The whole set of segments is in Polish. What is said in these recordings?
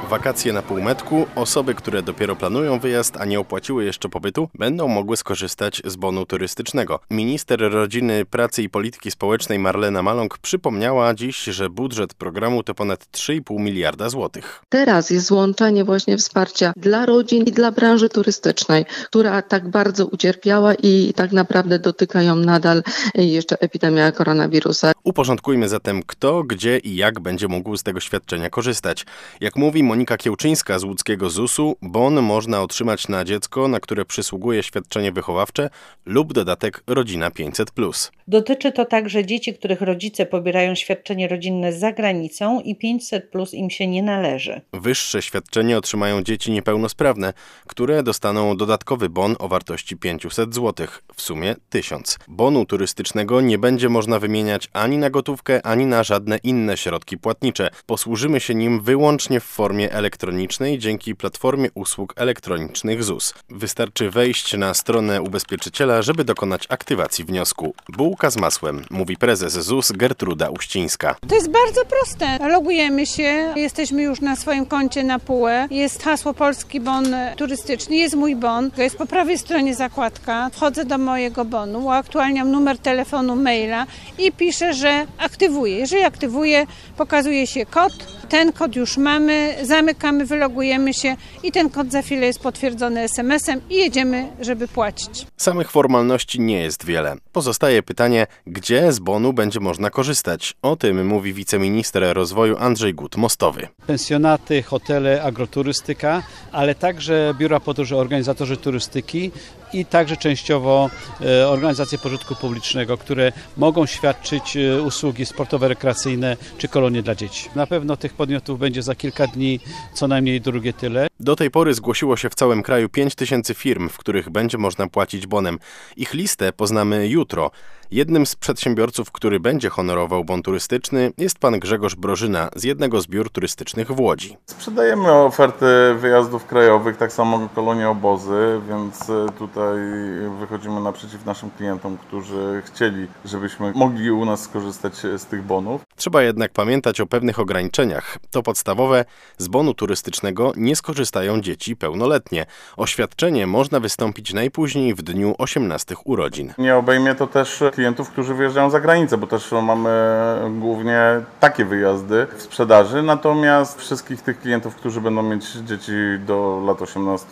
Wakacje na półmetku. Osoby, które dopiero planują wyjazd, a nie opłaciły jeszcze pobytu, będą mogły skorzystać z bonu turystycznego. Minister Rodziny, Pracy i Polityki Społecznej Marlena Maląg przypomniała dziś, że budżet programu to ponad 3,5 miliarda złotych. Teraz jest złączenie właśnie wsparcia dla rodzin i dla branży turystycznej, która tak bardzo ucierpiała i tak naprawdę dotyka ją nadal jeszcze epidemia koronawirusa. Uporządkujmy zatem, kto, gdzie i jak będzie mógł z tego świadczenia korzystać. Jak mówi Monika Kiełczyńska z łódzkiego ZUS-u, bon można otrzymać na dziecko, na które przysługuje świadczenie wychowawcze lub dodatek Rodzina 500+. Dotyczy to także dzieci, których rodzice pobierają świadczenie rodzinne za granicą i 500+ im się nie należy. Wyższe świadczenie otrzymają dzieci niepełnosprawne, które dostaną dodatkowy bon o wartości 500 zł, w sumie 1000. Bonu turystycznego nie będzie można wymieniać ani na gotówkę, ani na żadne inne środki płatnicze. Posłużymy się nim wyłącznie w formie elektronicznej dzięki platformie usług elektronicznych ZUS. Wystarczy wejść na stronę ubezpieczyciela, żeby dokonać aktywacji wniosku. Bułka z masłem, mówi prezes ZUS Gertruda Uścińska. To jest bardzo proste. Logujemy się, jesteśmy już na swoim koncie na PUE. Jest hasło Polski Bon Turystyczny, jest mój bon. Jest po prawej stronie zakładka. Wchodzę do mojego bonu, uaktualniam numer telefonu, maila i piszę, że aktywuję. Jeżeli aktywuję, pokazuje się kod. Ten kod już mamy, zamykamy, wylogujemy się i ten kod za chwilę jest potwierdzony SMS-em i jedziemy, żeby płacić. Samych formalności nie jest wiele. Pozostaje pytanie, gdzie z bonu będzie można korzystać. O tym mówi wiceminister rozwoju Andrzej Gut-Mostowy. Pensjonaty, hotele, agroturystyka, ale także biura podróży, organizatorzy turystyki i także częściowo organizacje pożytku publicznego, które mogą świadczyć usługi sportowe, rekreacyjne czy kolonie dla dzieci. Na pewno tych podmiotów będzie za kilka dni co najmniej drugie tyle. Do tej pory zgłosiło się w całym kraju 5000 firm, w których będzie można płacić bonem. Ich listę poznamy jutro. Jednym z przedsiębiorców, który będzie honorował bon turystyczny, jest pan Grzegorz Brożyna z jednego z biur turystycznych w Łodzi. Sprzedajemy oferty wyjazdów krajowych, tak samo kolonie, obozy, więc tutaj wychodzimy naprzeciw naszym klientom, którzy chcieli, żebyśmy mogli u nas skorzystać z tych bonów. Trzeba jednak pamiętać o pewnych ograniczeniach. To podstawowe, z bonu turystycznego nie skorzystają dzieci pełnoletnie. O świadczenie można wystąpić najpóźniej w dniu 18 urodzin. Nie obejmie to też klientów, którzy wyjeżdżają za granicę, bo też mamy głównie takie wyjazdy w sprzedaży, natomiast wszystkich tych klientów, którzy będą mieć dzieci do lat 18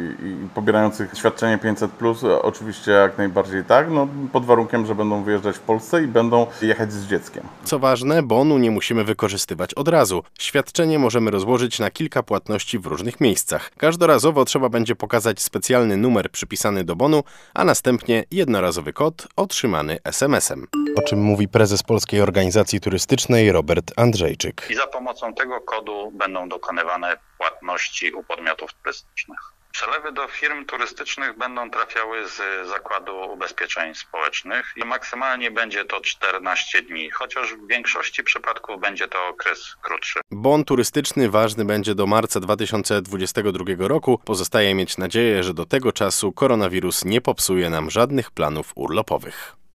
i pobierających świadczenie 500+, oczywiście jak najbardziej tak, pod warunkiem, że będą wyjeżdżać w Polsce i będą jechać z dzieckiem. Co ważne, bonu nie musimy wykorzystywać od razu. Świadczenie możemy rozłożyć na kilka płatności w różnych miejscach. Każdorazowo trzeba będzie pokazać specjalny numer przypisany do bonu, a następnie jednorazowy kod otrzymany SMS-em. O czym mówi prezes Polskiej Organizacji Turystycznej Robert Andrzejczyk. I za pomocą tego kodu będą dokonywane płatności u podmiotów turystycznych. Przelewy do firm turystycznych będą trafiały z Zakładu Ubezpieczeń Społecznych i maksymalnie będzie to 14 dni, chociaż w większości przypadków będzie to okres krótszy. Bon turystyczny ważny będzie do marca 2022 roku. Pozostaje mieć nadzieję, że do tego czasu koronawirus nie popsuje nam żadnych planów urlopowych.